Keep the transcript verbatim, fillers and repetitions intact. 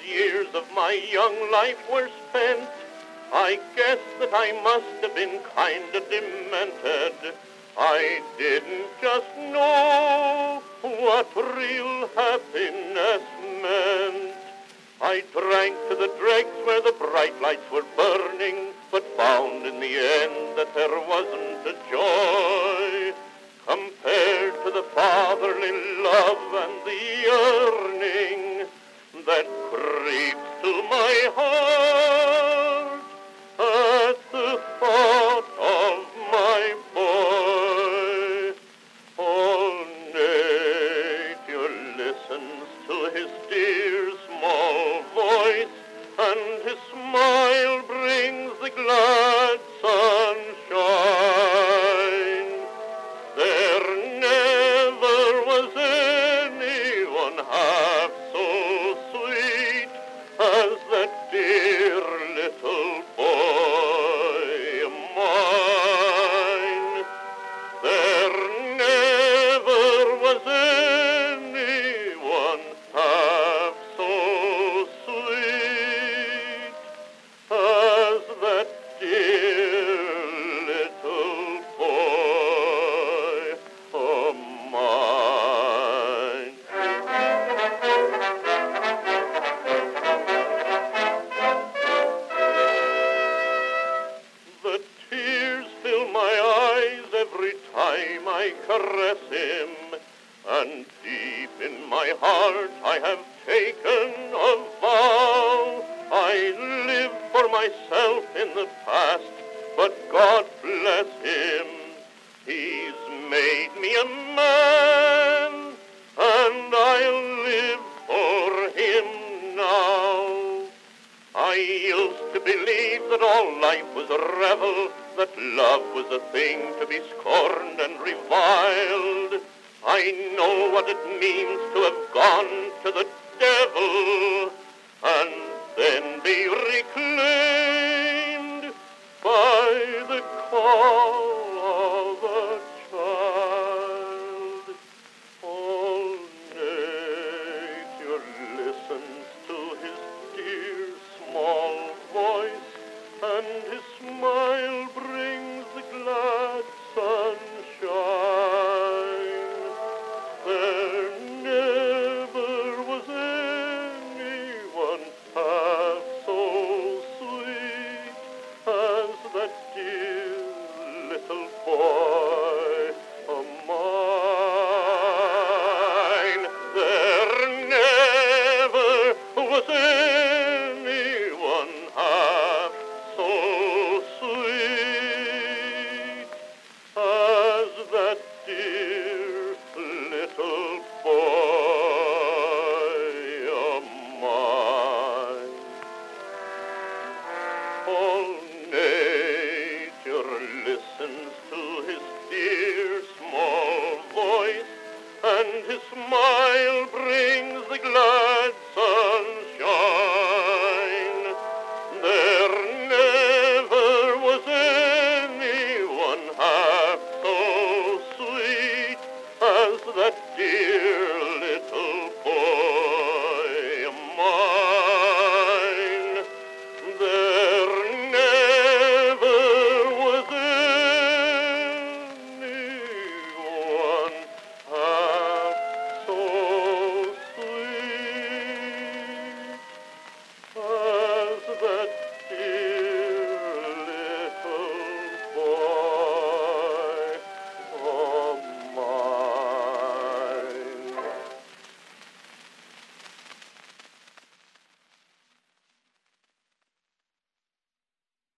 years of my young life were spent, I guess that I must have been kind of demented. I didn't just know what real happiness meant. I drank to the dregs where the bright lights were burning, but found in the end that there wasn't a joy compared to the fatherly love and the yearning that creeps to my heart at the thought of my boy. All nature listens to his dear small voice, and his smile brings the glad sunshine. There never was anyone half so sweet as that dear little boy of mine. There never was anyone half so sweet as that dear little boy of mine. The tears fill my eyes every time I caress him, and deep in my heart I have taken a vow. I live for myself in the past, but God bless him, he's made me a man, and I'll live for him now. I used to believe that all life was a revel, that love was a thing to be scorned and reviled. I know what it means to have gone to the devil and then be reclaimed by the call of a child. All nature listens to his dear small voice, and his smile brings the glad sunshine. There never was anyone half so sweet as that dear little boy of mine. There never was